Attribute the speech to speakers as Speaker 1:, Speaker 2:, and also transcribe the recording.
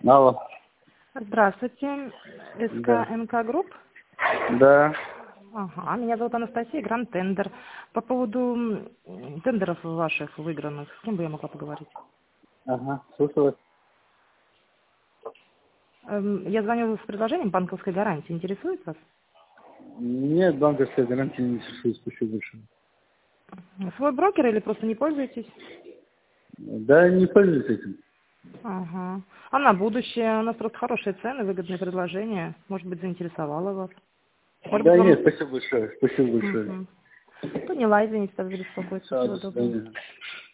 Speaker 1: Алло.
Speaker 2: Здравствуйте,
Speaker 1: Да.
Speaker 2: СК Групп.
Speaker 1: Да.
Speaker 2: Ага, меня зовут Анастасия, Гранд Тендер. По поводу тендеров ваших выигранных, с кем бы я могла поговорить?
Speaker 1: Ага, слушаю вас.
Speaker 2: Я звоню с предложением банковской гарантии. Интересует вас?
Speaker 1: Нет, банковская гарантия не интересует, спасибо большое.
Speaker 2: Свой брокер или просто не пользуетесь?
Speaker 1: Да, не пользуюсь этим.
Speaker 2: Ага. А на будущее? У нас просто хорошие цены, выгодные предложения. Может быть, заинтересовало вас? Может быть,
Speaker 1: Да
Speaker 2: вам...
Speaker 1: нет, спасибо большое, спасибо большое.
Speaker 2: Мгм. Поняла, извините за беспокойство.
Speaker 1: Все,
Speaker 2: Всего
Speaker 1: до
Speaker 2: доброго.
Speaker 1: свидания.